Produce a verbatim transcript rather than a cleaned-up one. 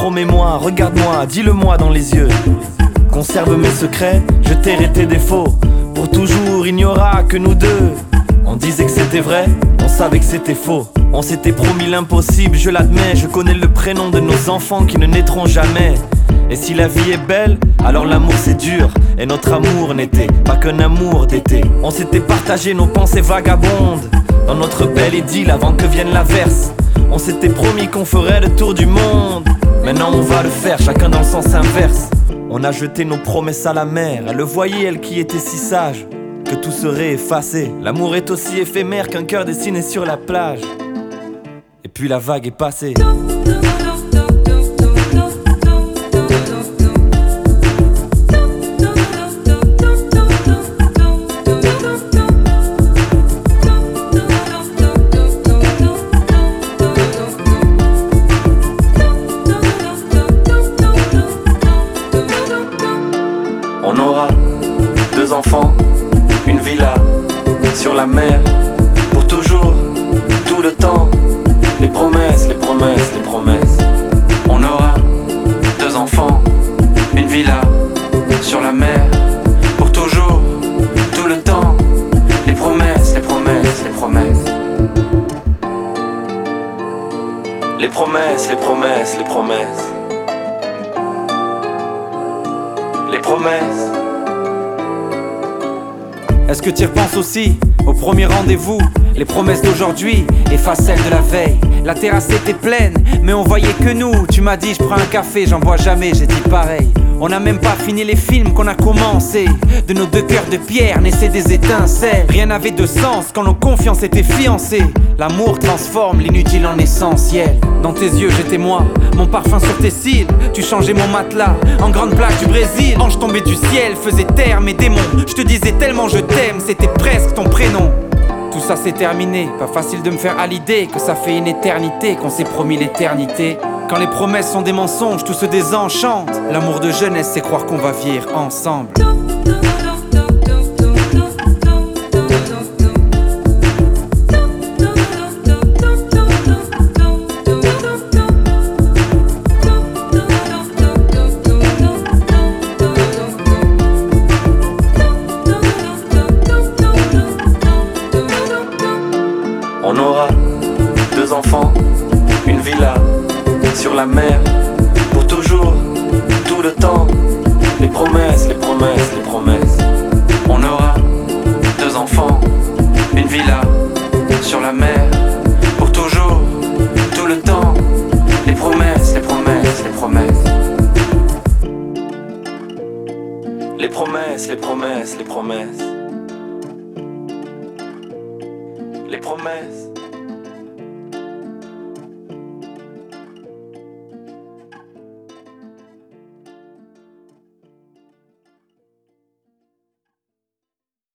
promets-moi, regarde-moi, dis-le-moi dans les yeux. Conserve mes secrets, je tairai tes défauts. Pour toujours, il n'y aura que nous deux. On disait que c'était vrai, on savait que c'était faux. On s'était promis l'impossible, je l'admets. Je connais le prénom de nos enfants qui ne naîtront jamais. Et si la vie est belle, alors l'amour c'est dur. Et notre amour n'était pas qu'un amour d'été. On s'était partagé nos pensées vagabondes dans notre belle idylle avant que vienne l'averse. On s'était promis qu'on ferait le tour du monde. Maintenant on va le faire, chacun dans le sens inverse. On a jeté nos promesses à la mer. Elle le voyait, elle qui était si sage, que tout serait effacé. L'amour est aussi éphémère qu'un cœur dessiné sur la plage. Et puis la vague est passée. On aura deux enfants, une villa sur la mer, pour toujours, tout le temps. Les promesses, les promesses, les promesses. On aura deux enfants, une villa sur la mer, pour toujours, tout le temps. Les promesses, les promesses, les promesses. Les promesses, les promesses, les promesses. Les promesses. Est-ce que tu y repenses aussi au premier rendez-vous? Les promesses d'aujourd'hui effacent celles de la veille. La terrasse était pleine, mais on voyait que nous. Tu m'as dit je prends un café, j'en bois jamais, j'ai dit pareil. On n'a même pas fini les films qu'on a commencé. De nos deux cœurs de pierre naissaient des étincelles. Rien n'avait de sens quand nos confiances étaient fiancées. L'amour transforme l'inutile en essentiel. Dans tes yeux j'étais moi, mon parfum sur tes cils. Tu changeais mon matelas en grande plaque du Brésil. Ange tombé du ciel faisait taire mes démons. Je te disais tellement je t'aime, c'était presque ton prénom. Tout ça c'est terminé, pas facile de me faire à l'idée que ça fait une éternité qu'on s'est promis l'éternité. Quand les promesses sont des mensonges, tout se désenchante. L'amour de jeunesse c'est croire qu'on va vivre ensemble. On aura deux enfants, une villa sur la mer, pour toujours, tout le temps. Les promesses, les promesses, les promesses. On aura deux enfants, une villa sur la mer, pour toujours, tout le temps. Les promesses, les promesses, les promesses. Les promesses, les promesses, les promesses.